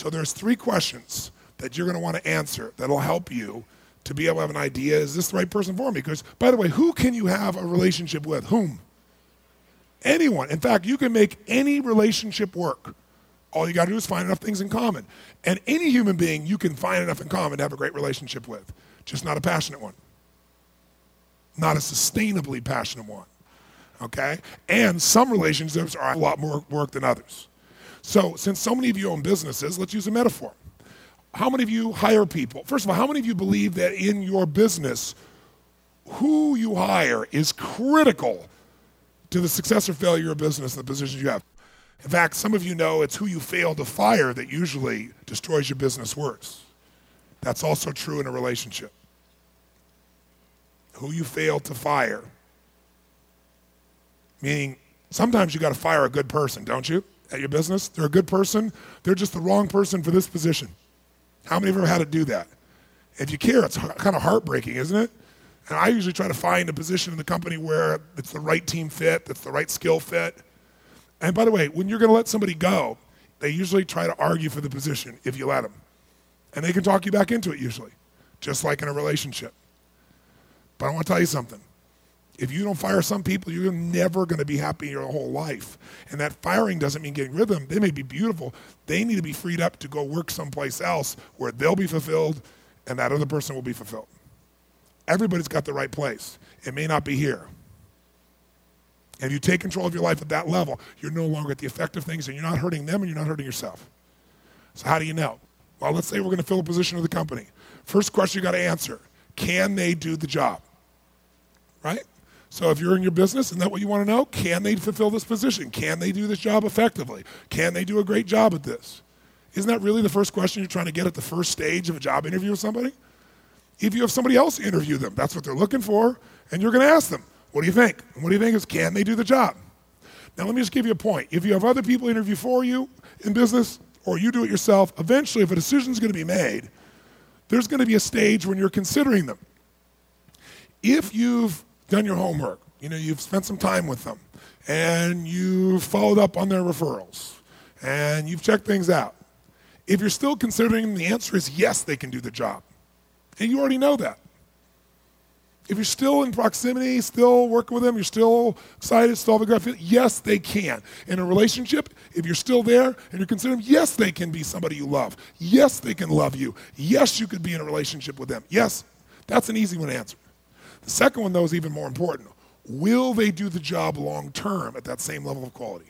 So there's 3 questions that you're going to want to answer that'll help you to be able to have an idea, is this the right person for me? Because, by the way, who can you have a relationship with? Whom? Anyone. In fact, you can make any relationship work. All you got to do is find enough things in common. And any human being you can find enough in common to have a great relationship with, just not a passionate one. Not a sustainably passionate one, okay? And some relationships are a lot more work than others. So since so many of you own businesses, let's use a metaphor. How many of you hire people? First of all, how many of you believe that in your business, who you hire is critical to the success or failure of business and the positions you have? In fact, some of you know it's who you fail to fire that usually destroys your business worse. That's also true in a relationship. Who you fail to fire. Meaning, sometimes you got to fire a good person, don't you? At your business, they're a good person, they're just the wrong person for this position. How many of you have ever had to do that? If you care, it's kind of heartbreaking, isn't it? And I usually try to find a position in the company where it's the right team fit, that's the right skill fit. And by the way, when you're going to let somebody go, they usually try to argue for the position if you let them. And they can talk you back into it usually, just like in a relationship. But I want to tell you something. If you don't fire some people, you're never going to be happy your whole life. And that firing doesn't mean getting rid of them. They may be beautiful. They need to be freed up to go work someplace else where they'll be fulfilled and that other person will be fulfilled. Everybody's got the right place. It may not be here. And if you take control of your life at that level, you're no longer at the effect of things and you're not hurting them and you're not hurting yourself. So how do you know? Well, let's say we're going to fill a position with the company. First question you got to answer, can they do the job? Right? So if you're in your business, isn't that what you want to know? Can they fulfill this position? Can they do this job effectively? Can they do a great job at this? Isn't that really the first question you're trying to get at the first stage of a job interview with somebody? If you have somebody else interview them, that's what they're looking for, and you're going to ask them, what do you think? And what do you think is, can they do the job? Now let me just give you a point. If you have other people interview for you in business, or you do it yourself, eventually if a decision is going to be made, there's going to be a stage when you're considering them. If you've done your homework, you've spent some time with them, and you've followed up on their referrals, and you've checked things out. If you're still considering them, the answer is yes, they can do the job. And you already know that. If you're still in proximity, still working with them, you're still excited, still have a gut feeling, yes, they can. In a relationship, if you're still there and you're considering, yes, they can be somebody you love. Yes, they can love you. Yes, you could be in a relationship with them. Yes, that's an easy one to answer. The second one, though, is even more important. Will they do the job long term at that same level of quality?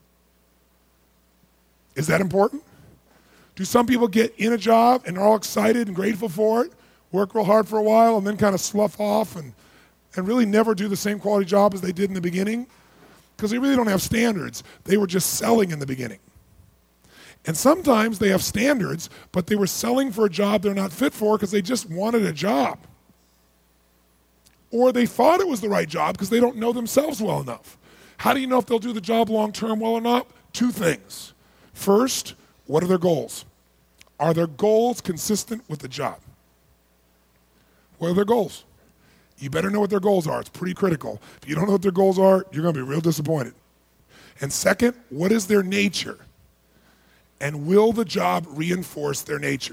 Is that important? Do some people get in a job and are all excited and grateful for it, work real hard for a while, and then kind of slough off and really never do the same quality job as they did in the beginning? Because they really don't have standards. They were just selling in the beginning. And sometimes they have standards, but they were selling for a job they're not fit for because they just wanted a job. Or they thought it was the right job because they don't know themselves well enough. How do you know if they'll do the job long term well or not? 2 things. First, what are their goals? Are their goals consistent with the job? What are their goals? You better know what their goals are. It's pretty critical. If you don't know what their goals are, you're going to be real disappointed. And second, what is their nature? And will the job reinforce their nature?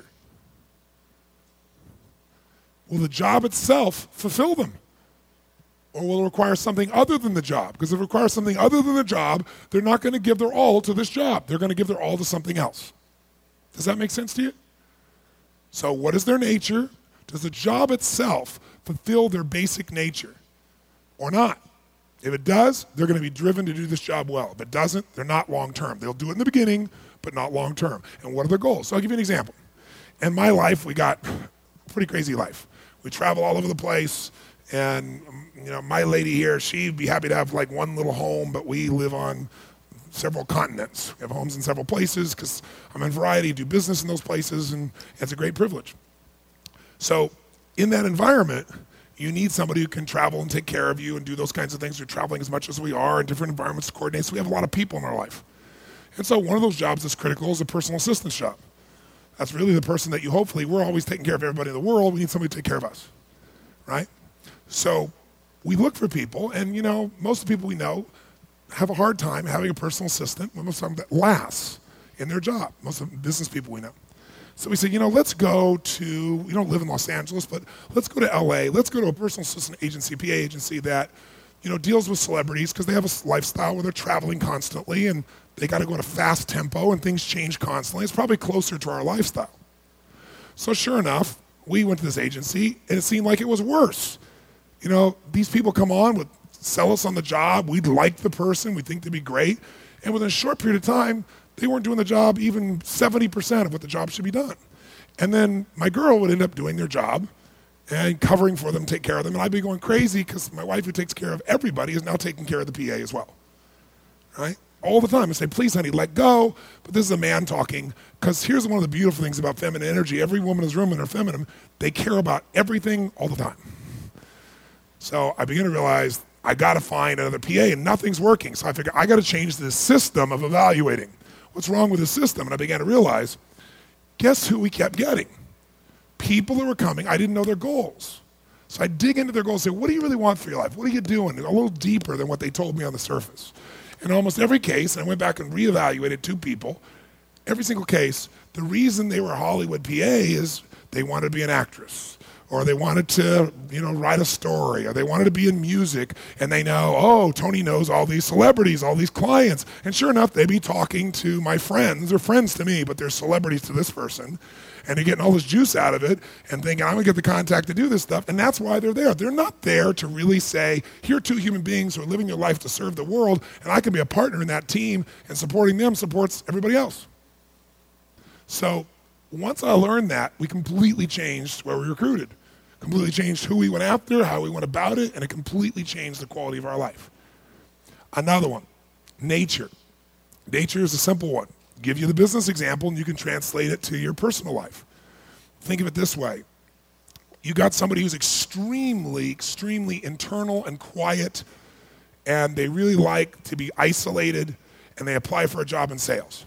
Will the job itself fulfill them? Or will it require something other than the job? Because if it requires something other than the job, they're not going to give their all to this job. They're going to give their all to something else. Does that make sense to you? So what is their nature? Does the job itself fulfill their basic nature or not? If it does, they're going to be driven to do this job well. If it doesn't, they're not long-term. They'll do it in the beginning, but not long-term. And what are their goals? So I'll give you an example. In my life, we got a pretty crazy life. We travel all over the place, and my lady here, she'd be happy to have like one little home, but we live on several continents. We have homes in several places because I'm in Variety, do business in those places, and it's a great privilege. So in that environment, you need somebody who can travel and take care of you and do those kinds of things. We're traveling as much as we are in different environments to coordinate, so we have a lot of people in our life. And so one of those jobs that's critical is a personal assistance job. That's really the person that we're always taking care of everybody in the world. We need somebody to take care of us, right? So we look for people, and most of the people we know have a hard time having a personal assistant, most of them that lasts. in their job, most of the business people we know. So we said, let's go to, we don't live in Los Angeles, but let's go to LA. Let's go to a personal assistant agency, PA agency that, deals with celebrities because they have a lifestyle where they're traveling constantly and they got to go at a fast tempo and things change constantly. It's probably closer to our lifestyle. So sure enough, we went to this agency and it seemed like it was worse. These people come on, would sell us on the job. We'd like the person. We think they'd be great. And within a short period of time, they weren't doing the job even 70% of what the job should be done. And then my girl would end up doing their job and covering for them, take care of them. And I'd be going crazy because my wife, who takes care of everybody, is now taking care of the PA as well, right? All the time. I say, please, honey, let go. But this is a man talking, because here's one of the beautiful things about feminine energy. Every woman in this room are feminine. They care about everything all the time. So I began to realize I got to find another PA, and nothing's working. So I figured I got to change the system of evaluating. What's wrong with the system? And I began to realize, guess who we kept getting? People that were coming, I didn't know their goals. So I dig into their goals and say, what do you really want for your life? What are you doing? A little deeper than what they told me on the surface. In almost every case, and I went back and reevaluated 2 people, every single case, the reason they were a Hollywood PA is they wanted to be an actress, or they wanted to, write a story, or they wanted to be in music, and they know, Tony knows all these celebrities, all these clients. And sure enough, they'd be talking to my friends. They're friends to me, but they're celebrities to this person. And they're getting all this juice out of it and thinking, I'm going to get the contact to do this stuff. And that's why they're there. They're not there to really say, here are 2 human beings who are living their life to serve the world, and I can be a partner in that team, and supporting them supports everybody else. So once I learned that, we completely changed where we recruited, completely changed who we went after, how we went about it, and it completely changed the quality of our life. Another one, nature. Nature is a simple one. Give you the business example, and you can translate it to your personal life. Think of it this way. You got somebody who's extremely, extremely internal and quiet, and they really like to be isolated, and they apply for a job in sales.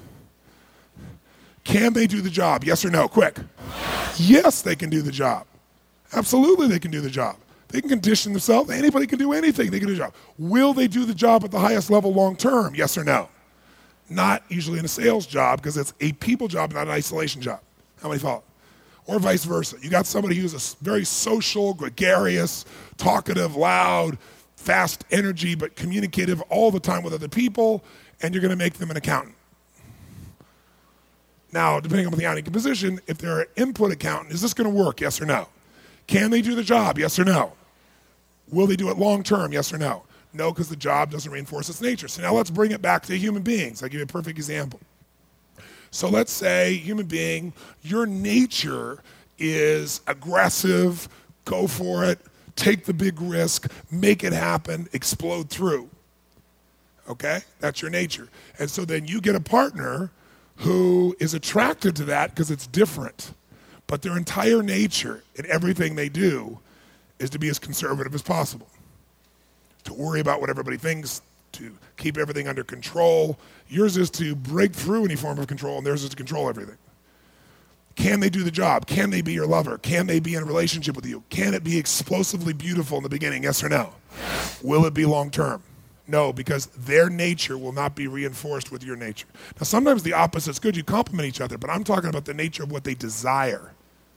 Can they do the job? Yes or no? Quick. Yes, they can do the job. Absolutely, they can do the job. They can condition themselves. Anybody can do anything. They can do the job. Will they do the job at the highest level long term? Yes or no? Not usually in a sales job, because it's a people job, not an isolation job. How many follow? Or vice versa. You got somebody who's a very social, gregarious, talkative, loud, fast energy, but communicative all the time with other people, and you're going to make them an accountant. Now, depending on the accounting position, if they're an input accountant, is this going to work? Yes or no? Can they do the job? Yes or no? Will they do it long term? Yes or no? No, because the job doesn't reinforce its nature. So now let's bring it back to human beings. I'll give you a perfect example. So let's say, human being, your nature is aggressive, go for it, take the big risk, make it happen, explode through. Okay? That's your nature. And so then you get a partner who is attracted to that because it's different. But their entire nature and everything they do is to be as conservative as possible, to worry about what everybody thinks, to keep everything under control. Yours is to break through any form of control, and theirs is to control everything. Can they do the job? Can they be your lover? Can they be in a relationship with you? Can it be explosively beautiful in the beginning? Yes or no? Will it be long term? No, because their nature will not be reinforced with your nature. Now, sometimes the opposite's good. You complement each other, but I'm talking about the nature of what they desire.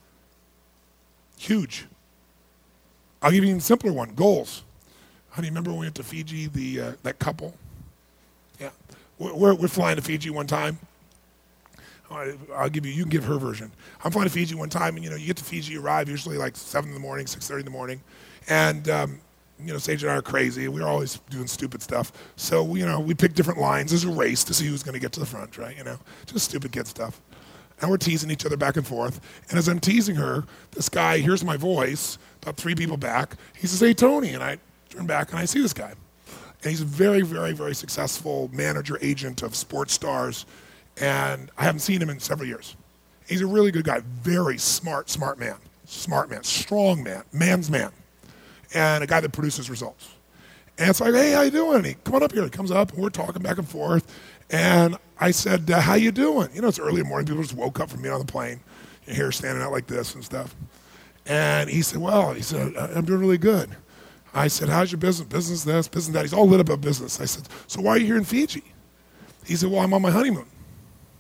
Huge. I'll give you an even simpler one, goals. Honey, remember when we went to Fiji, that couple? Yeah. We're flying to Fiji one time. You can give her version. I'm flying to Fiji one time, and you get to Fiji, you arrive usually like 7 in the morning, 6:30 in the morning. And, Sage and I are crazy. We're always doing stupid stuff. So, we pick different lines. There's a race to see who's going to get to the front, right? Just stupid kid stuff. And we're teasing each other back and forth. And as I'm teasing her, this guy hears my voice, about 3 people back. He says, hey, Tony. And I turn back and I see this guy. And he's a very, very, very successful manager, agent of sports stars. And I haven't seen him in several years. He's a really good guy. Very smart man. Strong man. Man's man. And a guy that produces results. And it's like, hey, how you doing? And he, come on up here. He comes up, and we're talking back and forth. And I said, how you doing? It's early in the morning. People just woke up from being on the plane. Your hair standing out like this and stuff. And he said, I'm doing really good. I said, how's your business? Business this, business that. He's all lit up about business. I said, so why are you here in Fiji? He said, well, I'm on my honeymoon.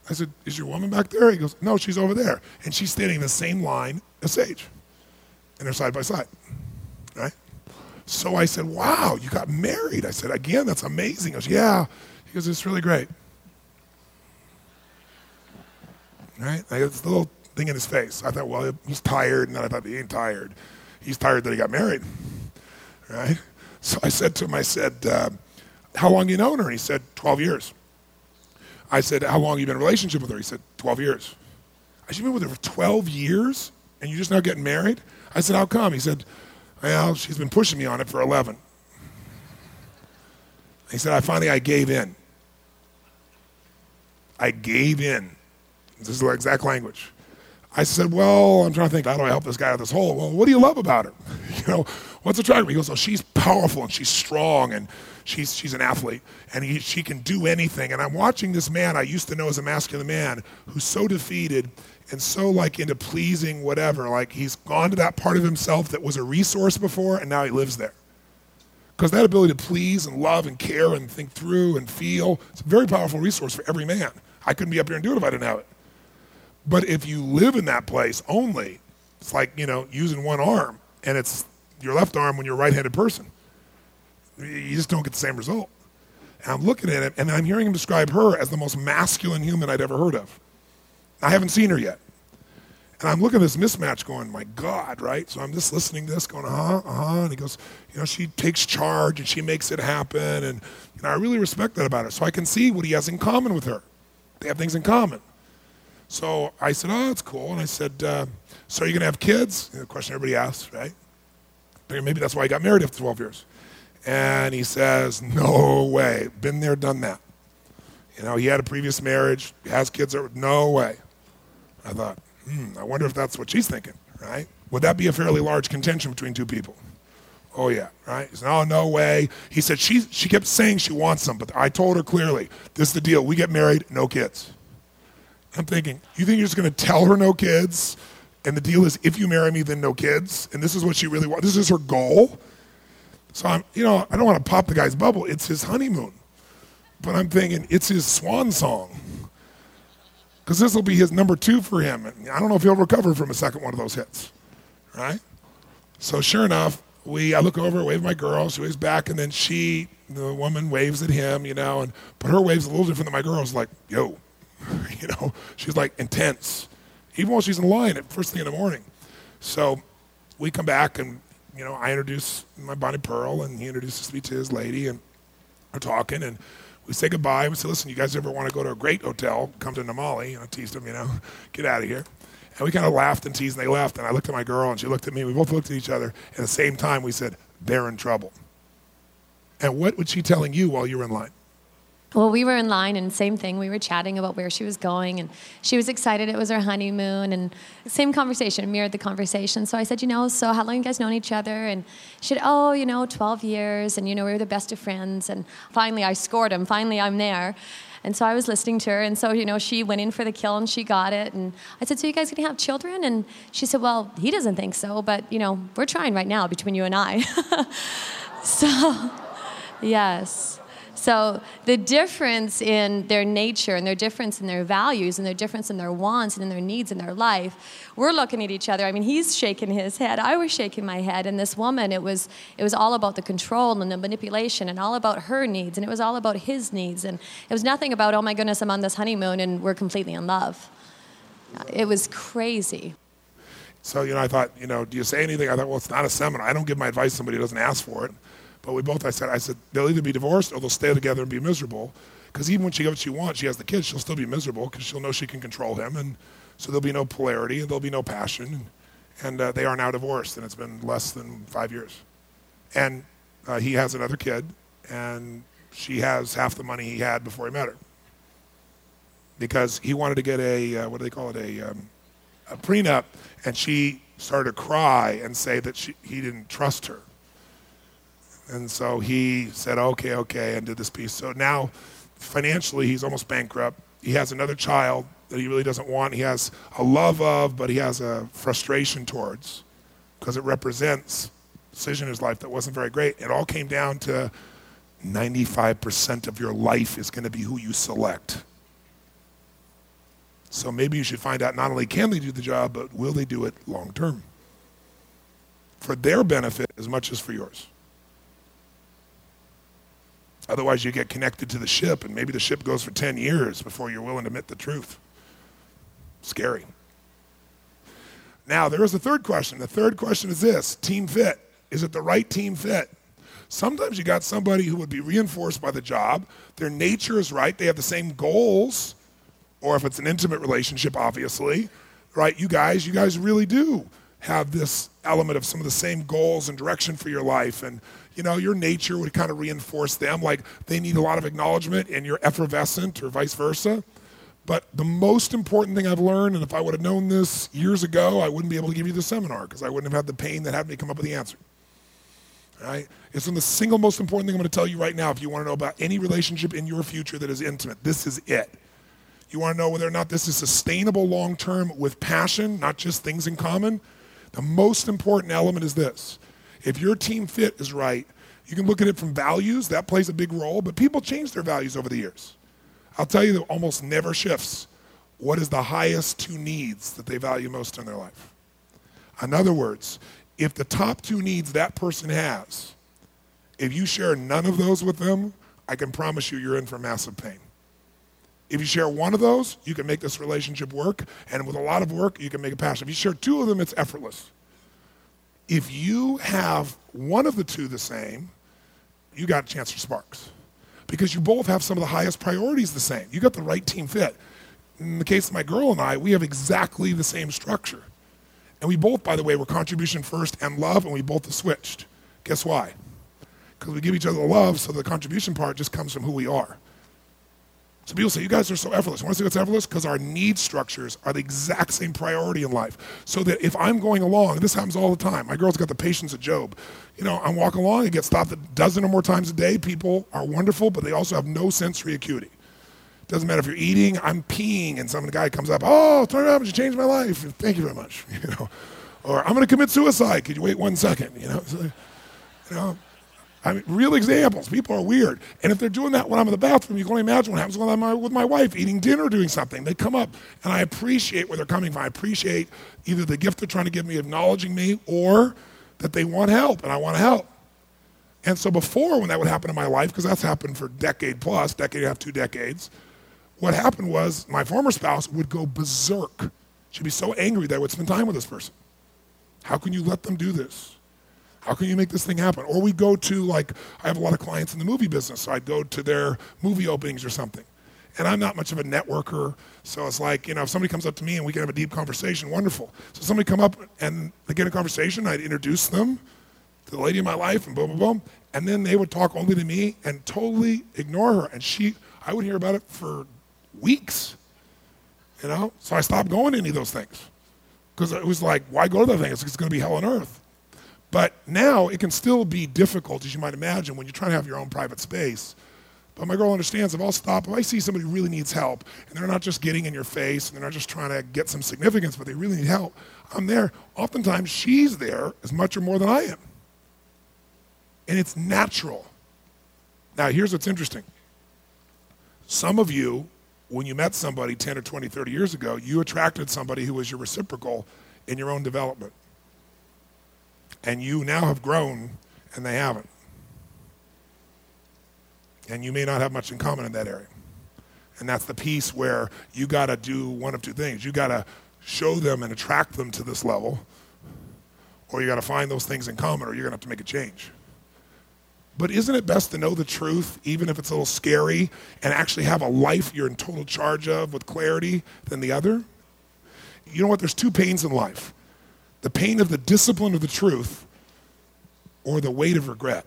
I said, is your woman back there? He goes, no, she's over there. And she's standing in the same line as Sage. And they're side by side, right? So I said, wow, you got married. I said, again, that's amazing. He goes, yeah. He goes, it's really great. Right? I got this little thing in his face. I thought, well, he's tired. And then I thought, he ain't tired. He's tired that he got married, right? So I said to him, I said, how long you known her? And he said, 12 years. I said, how long you been in a relationship with her? He said, 12 years. I said, you've been with her for 12 years and you're just now getting married? I said, how come? He said, well, she's been pushing me on it for 11. He said, I gave in. I gave in. This is the exact language. I said, well, I'm trying to think, how do I help this guy out of this hole? Well, what do you love about her? What's attractive? He goes, oh, she's powerful and she's strong and she's an athlete and she can do anything. And I'm watching this man I used to know as a masculine man who's so defeated and so like into pleasing whatever. Like he's gone to that part of himself that was a resource before and now he lives there. Because that ability to please and love and care and think through and feel, it's a very powerful resource for every man. I couldn't be up here and do it if I didn't have it. But if you live in that place only, it's like, using one arm and it's your left arm when you're a right-handed person. You just don't get the same result. And I'm looking at him and I'm hearing him describe her as the most masculine human I'd ever heard of. I haven't seen her yet. And I'm looking at this mismatch going, my God, right? So I'm just listening to this going, And he goes, she takes charge and she makes it happen. And I really respect that about her. So I can see what he has in common with her. They have things in common. So I said, oh, that's cool. And I said, so are you going to have kids? The question everybody asks, right? Maybe that's why he got married after 12 years. And he says, no way. Been there, done that. He had a previous marriage, has kids. No way. I thought, I wonder if that's what she's thinking, right? Would that be a fairly large contention between two people? Oh, yeah, right? He said, oh, no way. He said, she kept saying she wants them, but I told her clearly, this is the deal. We get married, no kids. I'm thinking, you think you're just going to tell her no kids, and the deal is if you marry me, then no kids, and this is what she really wants. This is her goal. So I don't want to pop the guy's bubble. It's his honeymoon. But I'm thinking, it's his swan song. Because this will be his number 2 for him. And I don't know if he'll recover from a second one of those hits, right? So sure enough, I look over, wave at my girl, she waves back, and then the woman waves at him, but her wave's a little different than my girl's, like, yo, she's like intense, even while she's in line at first thing in the morning. So we come back and, I introduce my Bonnie Pearl and he introduces me to his lady and we're talking and we say goodbye. We say, listen, you guys ever want to go to a great hotel, come to Namale, teased him, get out of here. And we kind of laughed and teased and they left and I looked at my girl and she looked at me. We both looked at each other. At the same time, we said, they're in trouble. And what was she telling you while you were in line? Well, we were in line and same thing. We were chatting about where she was going and she was excited it was her honeymoon and same conversation, mirrored the conversation. So I said, so how long you guys known each other? And she said, 12 years and we were the best of friends and finally I scored him. Finally I'm there. And so I was listening to her and so, she went in for the kill and she got it. And I said, so you guys gonna have children? And she said, well, he doesn't think so, but we're trying right now between you and I. So, yes. So the difference in their nature and their difference in their values and their difference in their wants and in their needs in their life, we're looking at each other. I mean, he's shaking his head. I was shaking my head. And this woman, it was all about the control and the manipulation and all about her needs. And it was all about his needs. And it was nothing about, oh, my goodness, I'm on this honeymoon and we're completely in love. It was crazy. So, I thought, do you say anything? I thought, well, it's not a seminar. I don't give my advice to somebody who doesn't ask for it. But I said, they'll either be divorced or they'll stay together and be miserable. Because even when she gets what she wants, she has the kids, she'll still be miserable because she'll know she can control him. And so there'll be no polarity and there'll be no passion. And they are now divorced and it's been less than 5 years. And he has another kid and she has half the money he had before he met her. Because he wanted to get a prenup, and she started to cry and say that he didn't trust her. And so he said, okay, and did this piece. So now, financially, he's almost bankrupt. He has another child that he really doesn't want. He has a love of, but he has a frustration towards, because it represents a decision in his life that wasn't very great. It all came down to 95% of your life is going to be who you select. So maybe you should find out not only can they do the job, but will they do it long term? For their benefit as much as for yours. Otherwise you get connected to the ship and maybe the ship goes for 10 years before you're willing to admit the truth. Scary. Now there is a third question. The third question is this: team fit. Is it the right team fit? Sometimes you got somebody who would be reinforced by the job. Their nature is right. They have the same goals, or if it's an intimate relationship, obviously, right? You guys really do have this element of some of the same goals and direction for your life. And, your nature would kind of reinforce them. Like they need a lot of acknowledgement and you're effervescent or vice versa. But the most important thing I've learned, and if I would have known this years ago, I wouldn't be able to give you the seminar because I wouldn't have had the pain that had me come up with the answer. Right? It's the single most important thing I'm going to tell you right now if you want to know about any relationship in your future that is intimate. This is it. You want to know whether or not this is sustainable long-term with passion, not just things in common? The most important element is this. If your team fit is right, you can look at it from values. That plays a big role, but people change their values over the years. I'll tell you that almost never shifts. What is the highest two needs that they value most in their life? In other words, if the top two needs that person has, if you share none of those with them, I can promise you you're in for massive pain. If you share one of those, you can make this relationship work, and with a lot of work, you can make it passion. If you share two of them, it's effortless. If you have one of the two the same, you got a chance for sparks. Because you both have some of the highest priorities the same. You got the right team fit. In the case of my girl and I, we have exactly the same structure. And we both, by the way, were contribution first and love, and we both have switched. Guess why? Because we give each other the love, so the contribution part just comes from who we are. So people say, you guys are so effortless. Want to see what's effortless? Because our need structures are the exact same priority in life. So that if I'm going along, this happens all the time. My girl's got the patience of Job. I'm walking along and get stopped a dozen or more times a day. People are wonderful, but they also have no sensory acuity. Doesn't matter if you're eating, I'm peeing, and some guy comes up, oh, turn around, you changed my life. Thank you very much. Or I'm going to commit suicide. Could you wait 1 second? Real examples. People are weird. And if they're doing that when I'm in the bathroom, you can only imagine what happens when I'm with my wife eating dinner or doing something. They come up, and I appreciate where they're coming from. I appreciate either the gift they're trying to give me, acknowledging me, or that they want help, and I want to help. And so before, when that would happen in my life, because that's happened for decade and a half, 2 decades, what happened was my former spouse would go berserk. She'd be so angry that I would spend time with this person. How can you let them do this? How can you make this thing happen? Or we go to, I have a lot of clients in the movie business, so I'd go to their movie openings or something. And I'm not much of a networker, so it's like, if somebody comes up to me and we can have a deep conversation, wonderful. So somebody come up and they get a conversation, I'd introduce them to the lady of my life, and boom, boom, boom. And then they would talk only to me and totally ignore her. And I would hear about it for weeks, So I stopped going to any of those things. Because it was like, why go to that thing? It's going to be hell on earth. But now it can still be difficult, as you might imagine, when you're trying to have your own private space. But my girl understands, if I see somebody who really needs help, and they're not just getting in your face, and they're not just trying to get some significance, but they really need help, I'm there. Oftentimes, she's there as much or more than I am. And it's natural. Now, here's what's interesting. Some of you, when you met somebody 10 or 20, 30 years ago, you attracted somebody who was your reciprocal in your own development. And you now have grown, and they haven't. And you may not have much in common in that area. And that's the piece where you got to do one of two things. You got to show them and attract them to this level, or you got to find those things in common, or you're going to have to make a change. But isn't it best to know the truth, even if it's a little scary, and actually have a life you're in total charge of with clarity than the other? You know what? There's 2 pains in life. The pain of the discipline of the truth, or the weight of regret.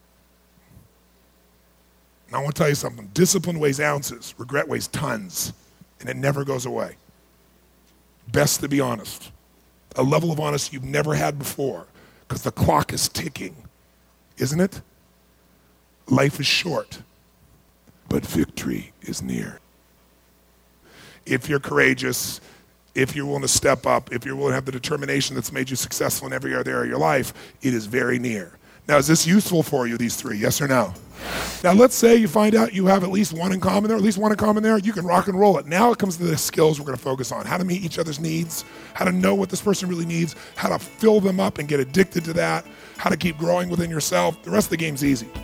Now I want to tell you something. Discipline weighs ounces. Regret weighs tons. And it never goes away. Best to be honest. A level of honesty you've never had before. Because the clock is ticking. Isn't it? Life is short. But victory is near. If you're courageous, if you're willing to step up, if you're willing to have the determination that's made you successful in every other area of your life, it is very near. Now, is this useful for you, these three? Yes or no? Now, let's say you find out you have at least one in common there, you can rock and roll it. Now it comes to the skills we're going to focus on, how to meet each other's needs, how to know what this person really needs, how to fill them up and get addicted to that, how to keep growing within yourself. The rest of the game's easy.